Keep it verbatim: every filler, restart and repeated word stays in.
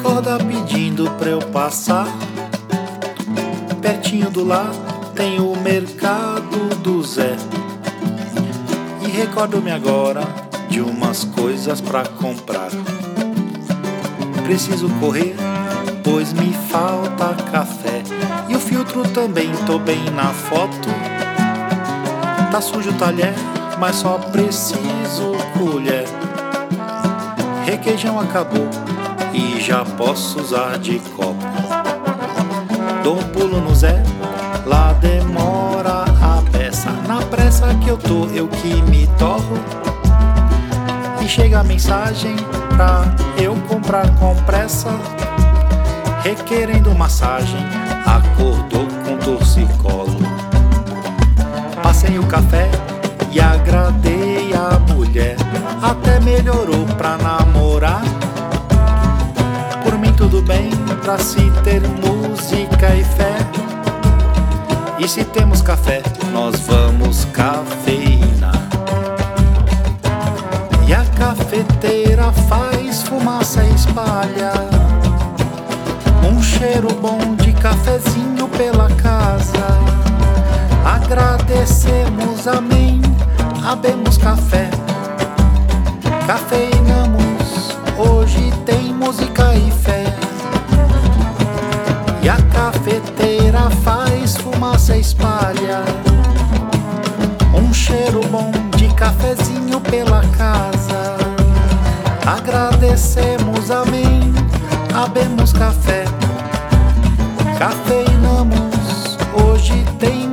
Recorda pedindo pra eu passar. Pertinho do lar tem o mercado do Zé. E recordo-me agora de umas coisas pra comprar. Preciso correr, pois me falta café. E o filtro também, tô bem na foto. Tá sujo o talher, mas só preciso colher. Requeijão acabou e já posso usar de copo. Dou um pulo no Zé, lá demora a peça. Na pressa que eu tô, eu que me torro. E chega a mensagem pra eu comprar com pressa. Requerendo massagem, acordou com torcicolo. Passei o café e agradei a mulher. Até melhorou pra namorar. Por mim tudo bem, pra se ter música e fé. E se temos café, nós vamos cafeína. E a cafeteira faz fumaça e espalha um cheiro bom de cafezinho pela casa. Agradecemos, amém, abemos café. Cafeinamos, hoje tem música e fé. E a cafeteira faz fumaça e espalha um cheiro bom de cafezinho pela casa. Agradecemos, amém, abemos café. Cafeinamos, hoje tem